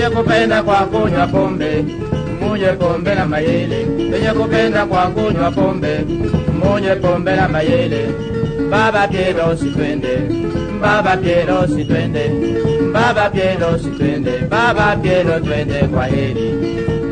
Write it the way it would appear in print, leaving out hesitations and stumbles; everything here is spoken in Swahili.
wenye kupenda kwa kunywa pombe, mwenye pombe na mayele, wenye kupenda kwa kunywa pombe, mwenye pombe na mayele. Baba Piero si twende, Baba Piero si twende, Baba Piero si twende, Baba Piero twende kwa heri.